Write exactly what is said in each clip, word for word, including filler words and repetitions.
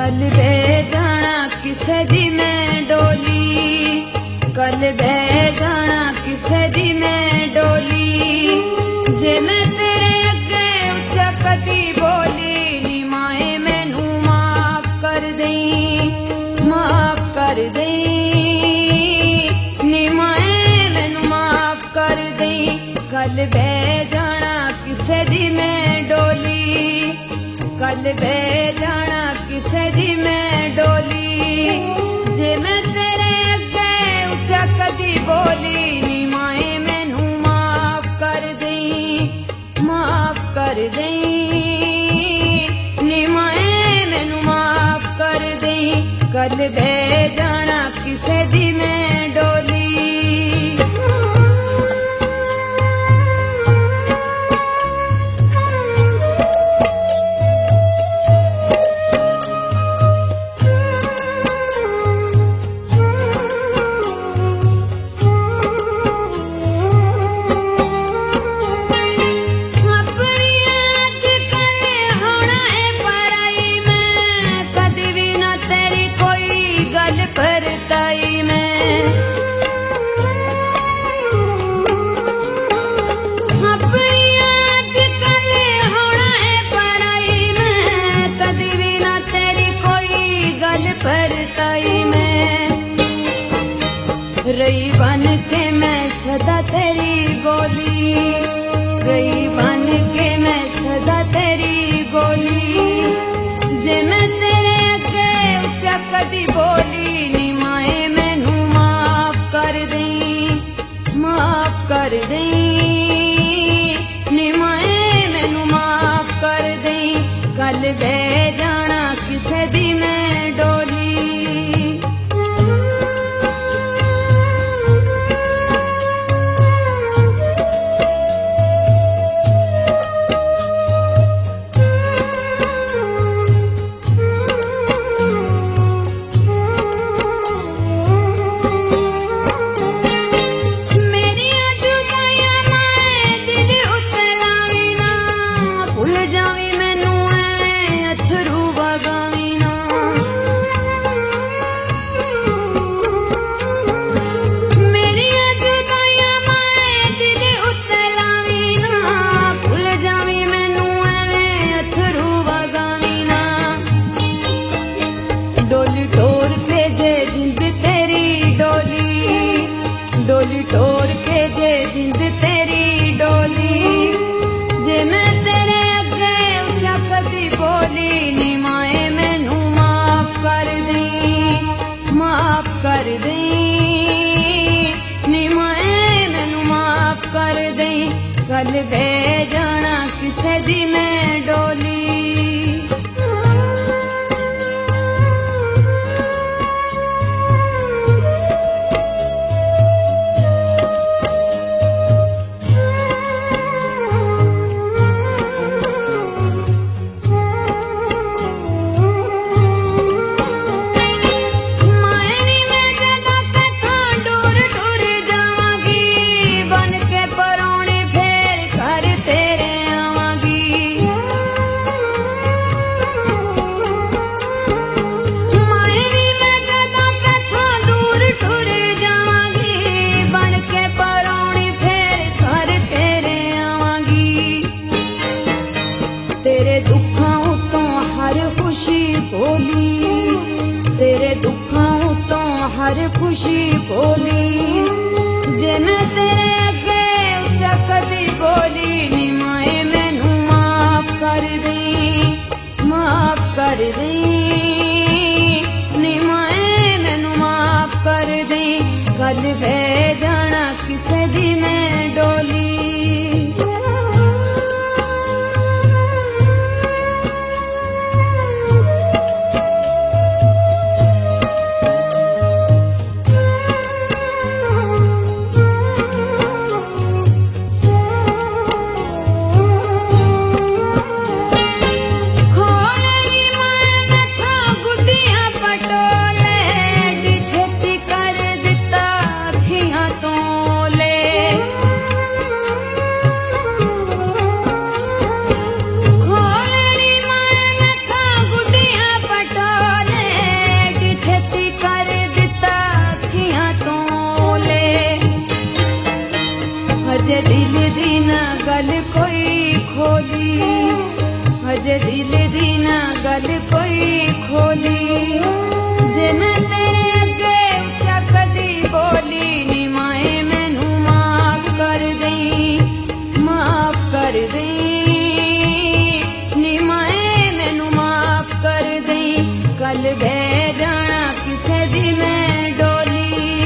कल बे जाना किसे दी मैं डोली, कल बे जाना किसे दी मैं डोली। जे मैं तेरे अगे उच्चा कदी बोली, नी माए मैनू माफ कर दई, माफ कर दई, नी माए मैनू माफ कर दई। कल बे जाना किसे दी मैं डोली, कल बे जाना किसे दी मैं डोली। जे मैं तेरे अगे उच्चा कदी बोली, नी माए मैनू माफ कर दई, माफ कर दई, नी माए मैनू माफ कर दई। कल बे जाना किसे दी मैं डोली। परताई मैं अपनी आजकल होना है पराई मैं, कदी भी ना तेरी कोई गल परताई मैं। रही बन के मैं सदा तेरी गोली, रही बन के मैं सदा तेरी गोली। जे मैं तेरे अगे उच्चा कदी बोली, नी माए मैनू माफ कर दई, माफ कर दई, नी माए मैनू माफ कर दई। कल बे जाना किसे दी मैं डोली। डोली टोर के जे जिंद तेरी डोली, डोली टोर के जे जिंद तेरी डोली। जे मैं तेरे अगे उच्चा कदी बोली, नी माए मैनू माफ कर दई, माफ कर दई, नी माए मैनू माफ कर दई। कल बे जाना किसे दी मैं डोली। तेरे दुखों उतों हर खुशी बोली, तेरे दुखों उतों हर खुशी बोली। जे मैं तेरे अगे उच्चा कदी बोली, नी माए मैनू माफ कर दई, माफ कर दई, नी माए मैनू माफ कर दई। कल बे जाना किसे दी मैं डोली। खोली माए जे दिल दी ना गल कोई खोली जे मैं तेरे अगे उच्चा कदी बोली नी माए मैनू माफ कर दई माफ कर दई नी माए मैनू माफ कर दई कल बह जाना किसे दी मैं डोली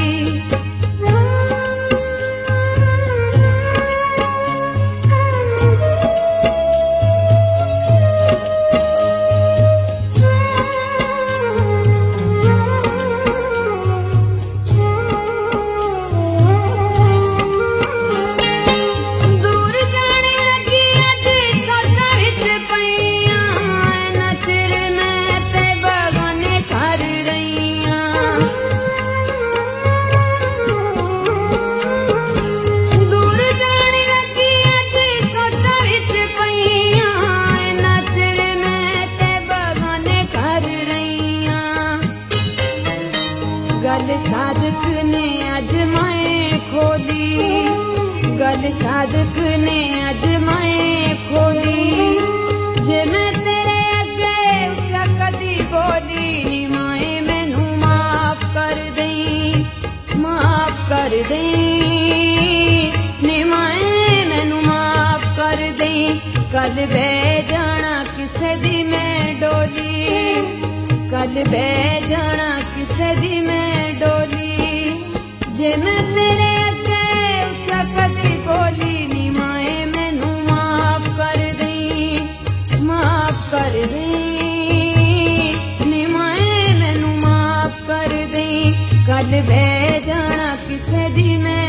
गल साधक ने अजमाए खोली गल साधक ने अजमाए खोली जे मैं तेरे अगे उच्चा कदी बोली नी माए मैनू माफ कर दई माफ कर दई नी माए मैनू माफ कर दई कल बह जाना किसे दी मैं डोली कल बह जाना किसे दी मैं डोली जे मैं तेरे अगे उच्चा कदी बोली नी माए मैनू माफ कर दई माफ कर दई नी माए मैनू माफ कर दई कल बह जाना किसे दी मैं